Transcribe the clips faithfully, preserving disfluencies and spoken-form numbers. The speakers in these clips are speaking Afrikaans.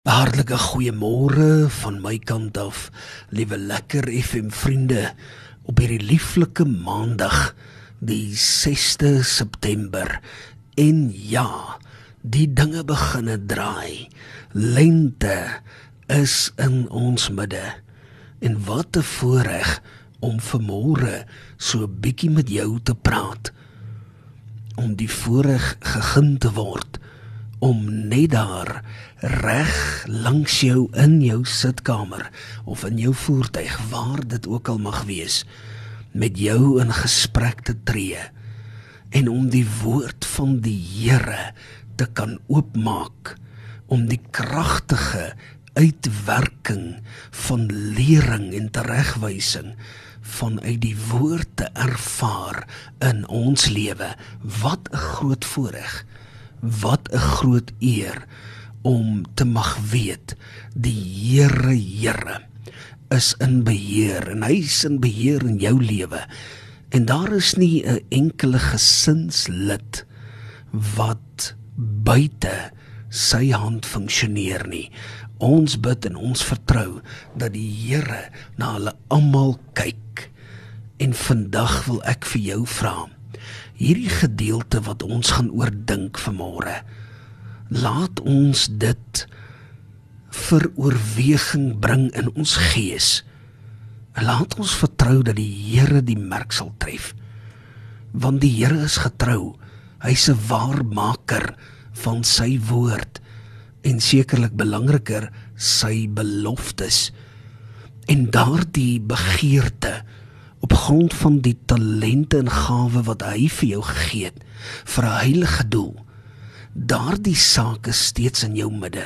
Hartlike goeiemôre van my kant af, liewe lekker F M vriende, op hierdie lieflike maandag, die sesde September. En ja, die dinge beginne draai. Lente is in ons midde. En wat 'n voorreg om vanmôre so 'n bietjie met jou te praat. Om die voorreg gegee te word om net daar reg langs jou in jou sitkamer of in jou voertuig, waar dit ook al mag wees, met jou in gesprek te tree en om die woord van die Here te kan oopmaak, om die kragtige uitwerking van lering en teregwysing vanuit die woord te ervaar in ons lewe. Wat 'n groot voorreg, wat 'n groot eer om te mag weet, die Here Here is in beheer, en hy is in beheer in jou lewe, en daar is nie 'n enkele gesinslid wat buite sy hand funksioneer nie. Ons bid en ons vertrou dat die Here na hulle almal kyk, en vandag wil ek vir jou vra, hierdie gedeelte wat ons gaan oordink vanmôre, laat ons dit vir oorweging bring in ons gees. Laat ons vertrou dat die Here die merk sal tref. Want die Here is getrou. Hy is 'n waarmaker van sy woord. En sekerlik belangriker, sy beloftes. En daardie begeerte, op grond van die talente en gawe wat hy vir jou gegee het, vir 'n heilige doel, daardie saak is steeds in jou midde,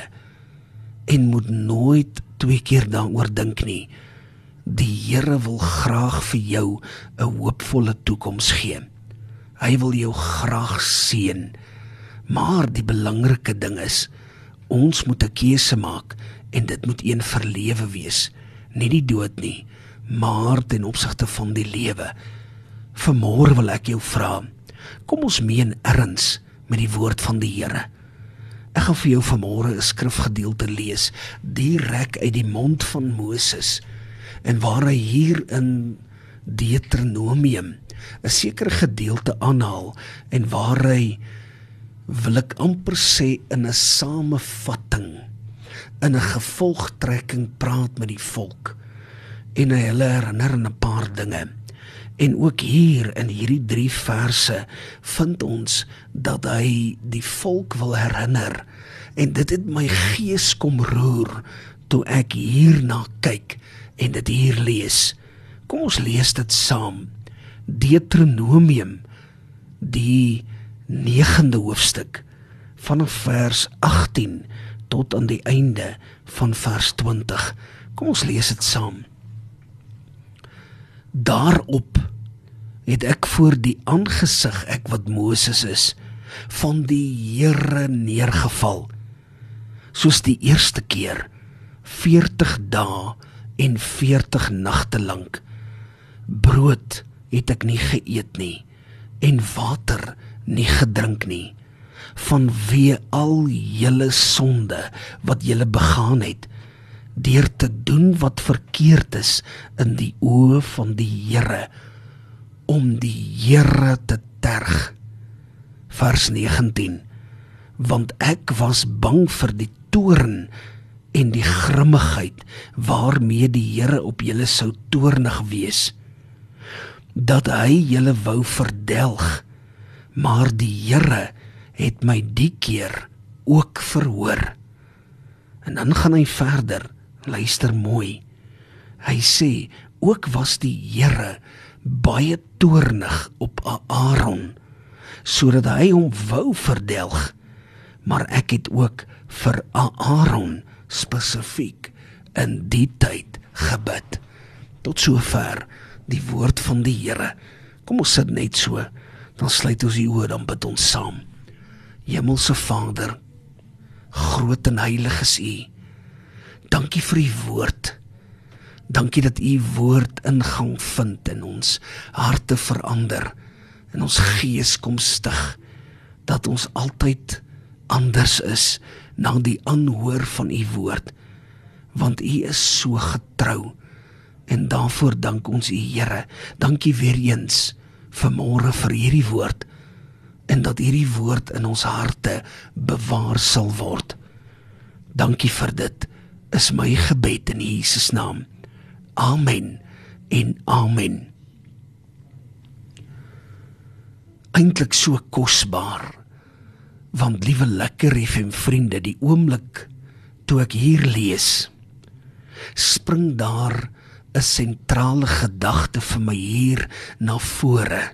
en moet nooit twee keer daaroor dink nie. Die Here wil graag vir jou 'n hoopvolle toekoms gee. Hy wil jou graag seën, maar die belangrike ding is, ons moet 'n keuse maak, en dit moet een vir lewe wees, nie die dood nie, maar ten opsigte van die lewe. Vanmôre wil ek jou vra, kom ons meen erns met die woord van die Here. Ek gaan vir jou vanmôre 'n skrifgedeelte lees, direk uit die mond van Moses, en waar hy hier in Deuteronomium 'n sekere gedeelte aanhaal, en waar hy, wil ek amper sê, in 'n samevatting, in 'n gevolgtrekking praat met die volk, en hy hulle herinner aan 'n paar dinge. En ook hier in hierdie drie verse vind ons dat hy die volk wil herinner, en dit het my gees kom roer toe ek hierna kyk en dit hier lees. Kom ons lees dit saam. Deuteronomium, die negende hoofstuk, vanaf vers agttien tot aan die einde van vers twintig. Kom ons lees dit saam. Daarop het ek voor die aangesig, ek wat Moses is, van die Here neergeval, soos die eerste keer, veertig dae en veertig nagte lank. Brood het ek nie geëet nie, en water nie gedrink nie, vanweë al julle sonde wat julle begaan het, deur te doen wat verkeerd is in die oë van die Here, om die Here te terg. Vers negentien, want ek was bang vir die toorn en die grimmigheid waarmee die Here op julle sou toornig wees, dat hy julle wou verdelg, maar die Here het my die keer ook verhoor. En dan gaan hy verder, luister mooi. Hy sê, ook was die Here baie toornig op Aaron, sodat hy hom wou verdelg, maar ek het ook vir Aaron spesifiek in die tyd gebid. Tot sover die woord van die Here. Kom ons sit net so, dan sluit ons die oë, dan bid ons saam. Hemelse Vader, groot en heilig is U. Dankie vir U woord. Dankie dat U woord ingang vind in ons harte verander, en ons gees kom stig, dat ons altyd anders is na die aanhoor van u woord, want u is so getrou, en daarvoor dank ons u Here. Dankie weer eens vanmôre vir hierdie woord, en dat hierdie woord in ons harte bewaar sal word. Dankie vir dit, is my gebed in Jesus naam. Amen en amen. Eintlik so kosbaar, want liewe lekker F M vriende, die oomblik toe ek hier lees, spring daar 'n sentrale gedagte vir my hier na vore,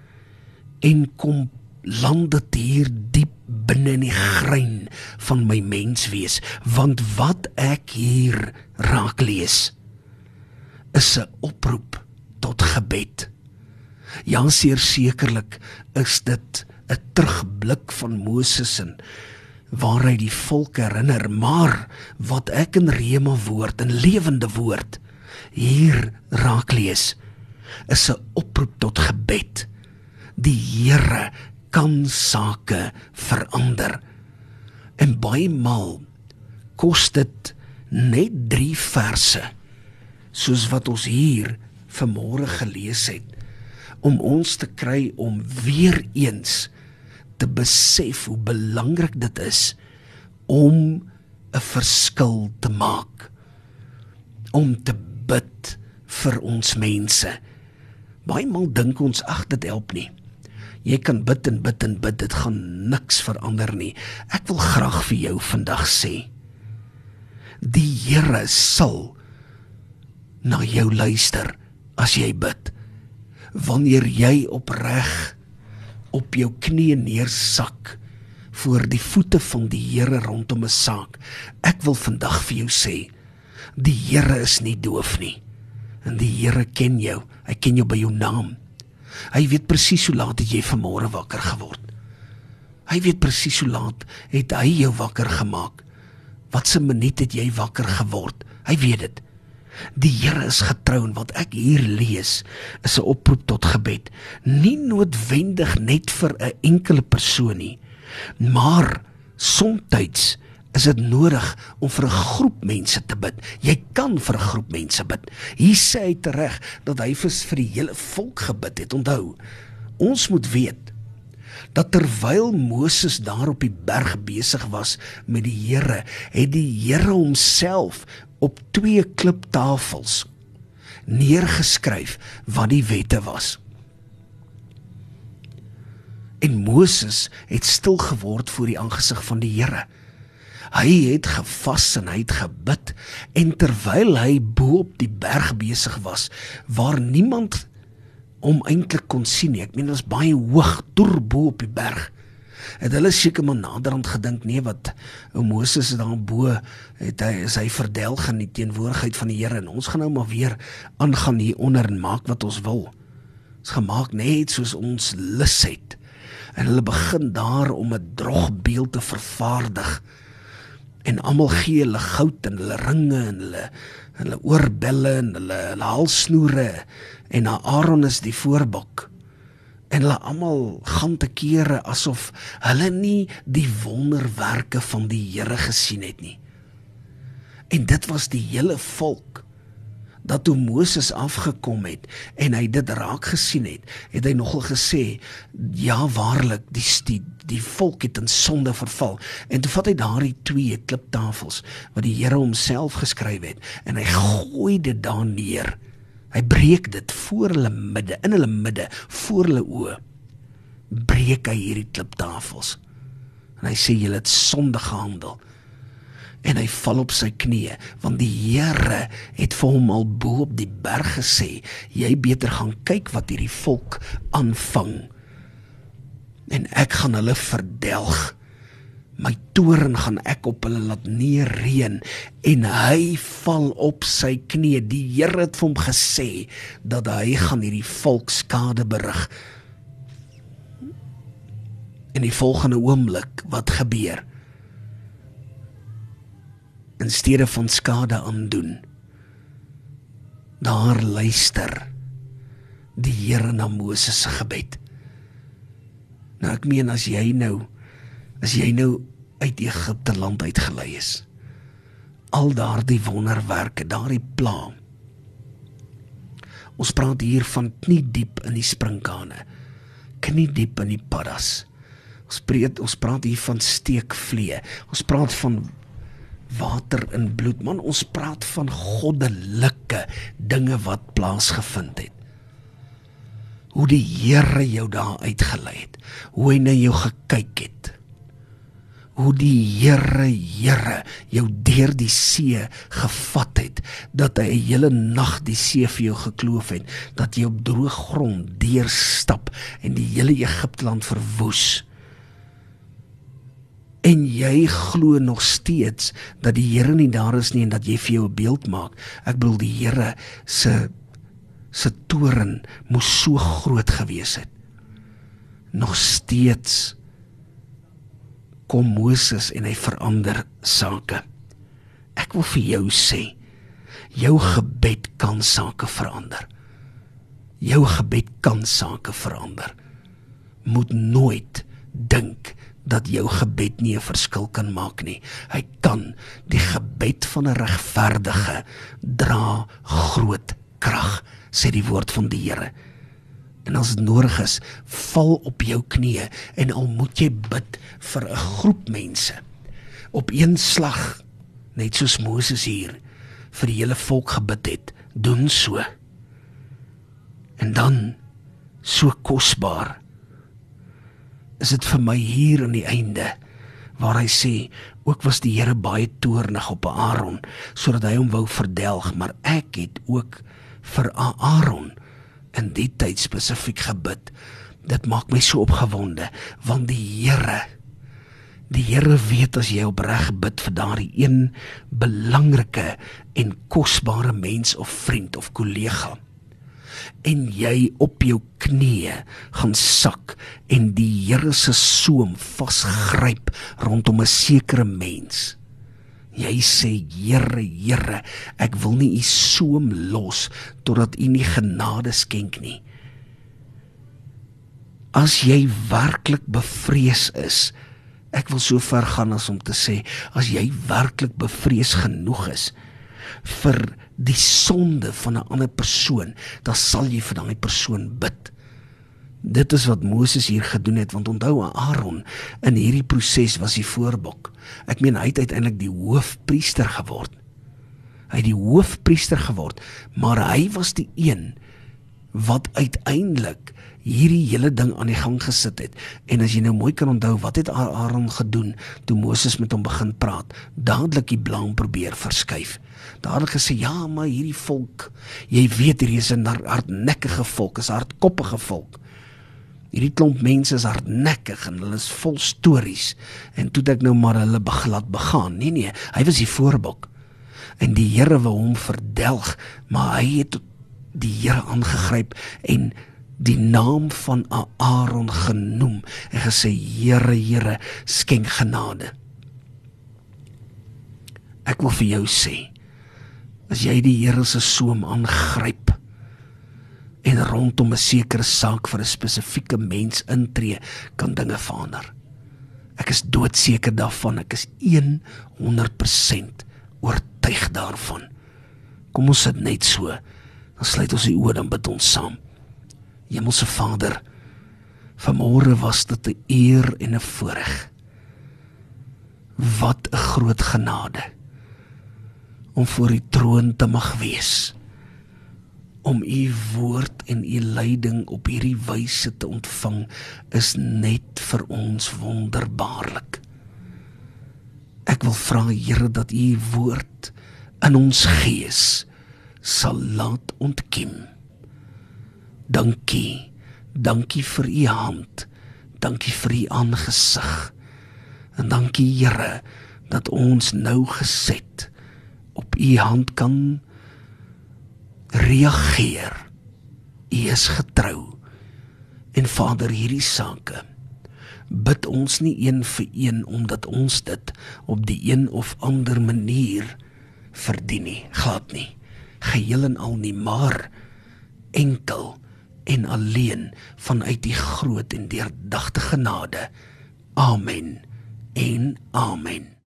en kom land dit hier diep binne in die grein van my menswees, want wat ek hier raak lees, is 'n oproep tot gebed. Ja, seer sekerlik is dit 'n terugblik van Moses en waar hy die volk herinner, maar wat ek in rema woord, in lewende woord, hier raak lees, is 'n oproep tot gebed. Die Here kan sake verander. En baie maal kos dit net drie verse, soos wat ons hier vanmôre gelees het, om ons te kry om weer eens te besef hoe belangrik dit is om 'n verskil te maak, om te bid vir ons mense. Baie maal dink ons, ag, dit help nie. Jy kan bid en bid en bid, dit gaan niks verander nie. Ek wil graag vir jou vandag sê, die Here sal na jou luister as jy bid. Wanneer jy opreg op jou knieë neersak voor die voete van die Here rondom 'n saak. Ek wil vandag vir jou sê, die Here is nie doof nie. En die Here ken jou, hy ken jou by jou naam. Hy weet presies hoe laat het jy vanmôre wakker geword. Hy weet presies hoe laat het hy jou wakker gemaak. Wat se minuut het jy wakker geword? Hy weet dit. Die Here is getrou, en wat ek hier lees is 'n oproep tot gebed. Nie noodwendig net vir 'n enkele persoon nie, maar somtyds is dit nodig om vir 'n groep mense te bid. Jy kan vir 'n groep mense bid. Hier sê hy tereg dat hy vir die hele volk gebid het. Onthou, ons moet weet dat terwyl Moses daar op die berg besig was met die Here, het die Here homself op twee kliptafels neergeskryf wat die wette was. En Moses het stil geword voor die aangesig van die Here. Hy het gevas en hy het gebid, en terwyl hy bo op die berg besig was, waar niemand om eintlik kon sien nie, ek meen, dit is baie hoog, deur bo op die berg, het hulle seker maar naderhand gedink, nee, wat, o Moses is daar bo, het hy, is hy verdelg in die teenwoordigheid van die Here, en ons gaan nou maar weer aangaan hieronder en maak wat ons wil. Het is gemaak net soos ons lus het, en hulle begin daar om 'n drogbeeld te vervaardig, en almal gee hulle goud en hulle ringe en hulle, hulle oorbelle en hulle, hulle halssnoere, en Aaron is die voorbok. En hulle almal gaan te kere asof hulle nie die wonderwerke van die Here gesien het nie. En dit was die hele volk, dat toe Moses afgekom het en hy dit raak gesien het, het hy nogal gesê, ja waarlik, die, die, die volk het in sonde verval. En toe vat hy daar die twee kliptafels wat die Here homself geskryf het, en hy gooi dit daar neer. Hy breek dit voor hulle midde, in hulle midde, voor hulle oë, breek hy hierdie kliptafels. En hy sê, julle het sonde gehandel. En hy val op sy knieë, want die Here het vir hom al bo op die berg gesê, jy beter gaan kyk wat hierdie volk aanvang. En ek gaan hulle verdelg. My toorn gaan ek op hulle laat neerreën, en hy val op sy knieë. Die Here het vir hom gesê, dat hy gaan hierdie volk skade berig. In die volgende oomblik, wat gebeur? In steede van skade aandoen, daar luister die Here na Moses se gebed. Nou ek meen, as jy nou, as jy nou uit Egipte land uitgelei is. Al daardie wonderwerke, daardie pla. Ons praat hier van knie diep in die sprinkane, knie diep in die paddas. Ons praat, ons praat hier van steekvlee, ons praat van water in bloed, man, ons praat van goddelike dinge wat plaasgevind het. Hoe die Here jou daar uitgelei het, hoe hy na jou gekyk het, hoe die Here, Here jou deur die see gevat het, dat hy 'n hele nag die see vir jou gekloof het, dat jy op droë grond deurstap en die hele Egipteland verwoes. En jy glo nog steeds dat die Here nie daar is nie en dat jy vir jou 'n beeld maak. Ek bedoel, die Here se se toren moes so groot gewees het. Nog steeds kom Moses en hy verander sake. Ek wil vir jou sê, jou gebed kan sake verander. Jou gebed kan sake verander. Moet nooit dink dat jou gebed nie 'n verskil kan maak nie. Hy kan. Die gebed van 'n regverdige dra groot krag, sê die woord van die Here. En as dit nodig is, val op jou knieë en al moet jy bid vir 'n groep mense op een slag, net soos Moses hier vir die hele volk gebid het, doen so. En dan, so kosbaar, is dit vir my hier aan die einde, waar hy sê, ook was die Here baie toornig op Aaron, sodat hy hom wou verdelg, maar ek het ook vir Aaron in die tyd spesifiek gebid. Dit maak my so opgewonde, want die Here, die Here weet as jy opreg bid vir daardie een belangrike en kosbare mens of vriend of kollega, en jy op jou knieë gaan sak en die Here se soem vasgryp rondom 'n sekere mens. Jy sê, Here, Here, ek wil nie u soem los totdat u nie genade skenk nie. As jy werklik bevrees is, ek wil so ver gaan as om te sê, as jy werklik bevrees genoeg is vir die sonde van 'n ander persoon, dan sal jy vir daai persoon bid. Dit is wat Moses hier gedoen het, want onthou, Aaron in hierdie proses was die voorbok. Ek meen, hy het uiteindelik die hoofpriester geword. Hy het die hoofpriester geword, maar hy was die een wat uiteindelik hierdie hele ding aan die gang gesit het. En as jy nou mooi kan onthou, wat het Aaron gedoen toe Moses met hom begin praat? Dadelik die blame probeer verskuif. Dadelik gesê, ja, maar hierdie volk, jy weet, hier is 'n hardnekkige volk, is 'n hardkoppige volk. Hierdie klomp mense is hardnekkig en hulle is vol stories. En toe het ek nou maar hulle laat begaan. Nee, nee, hy was die voorbok. En die Here wou hom verdelg, maar hy het die Here aangegryp en die naam van Aaron genoem en gesê, Here, Here, skenk genade. Ek wil vir jou sê, as jy die Here se soem aangryp en rondom 'n sekere saak vir 'n spesifieke mens intree, kan dinge verander. Ek is doodseker daarvan, ek is honderd persent oortuig daarvan. Kom ons sit net so, dan sluit ons die oë, dan bid ons saam. Hemelse Vader, vanmôre was dit 'n eer en 'n voorreg. Wat 'n groot genade om voor u troon te mag wees, om u woord en u leiding op hierdie wyse te ontvang, is net vir ons wonderbaarlik. Ek wil vra, Here, dat u woord in ons gees sal laat ontkiem. Dankie, dankie vir u hand, dankie vir u aangesig, en dankie, Here, dat ons nou geset op u hand kan reageer. U is getrou. En Vader, hierdie sake bid ons nie een vir een, omdat ons dit op die een of ander manier verdien nie, glad nie, geheel en al nie, maar enkel en alleen vanuit die groot en deurdagte genade. Amen en amen.